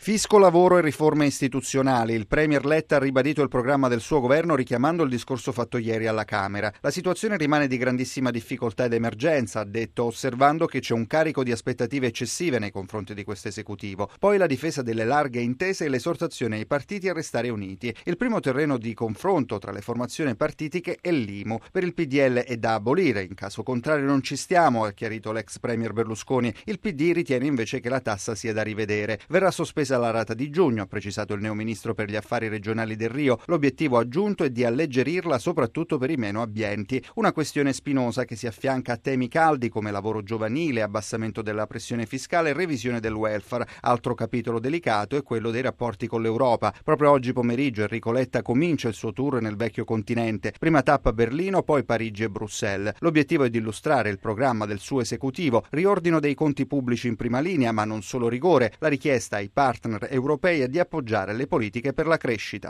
Fisco, lavoro e riforme istituzionali. Il premier Letta ha ribadito il programma del suo governo richiamando il discorso fatto ieri alla Camera. La situazione rimane di grandissima difficoltà ed emergenza, ha detto, osservando che c'è un carico di aspettative eccessive nei confronti di questo esecutivo. Poi la difesa delle larghe intese e l'esortazione ai partiti a restare uniti. Il primo terreno di confronto tra le formazioni partitiche è l'IMU. Per il PDL è da abolire, in caso contrario non ci stiamo, ha chiarito l'ex premier Berlusconi. Il PD ritiene invece che la tassa sia da rivedere. Verrà sospesa la rata di giugno, ha precisato il neoministro per gli affari regionali Delrio. L'obiettivo aggiunto è di alleggerirla soprattutto per i meno abbienti. Una questione spinosa che si affianca a temi caldi come lavoro giovanile, abbassamento della pressione fiscale e revisione del welfare. Altro capitolo delicato è quello dei rapporti con l'Europa. Proprio oggi pomeriggio Enrico Letta comincia il suo tour nel vecchio continente. Prima tappa Berlino, poi Parigi e Bruxelles. L'obiettivo è di illustrare il programma del suo esecutivo, riordino dei conti pubblici in prima linea, ma non solo rigore, la richiesta ai partner europei è di appoggiare le politiche per la crescita.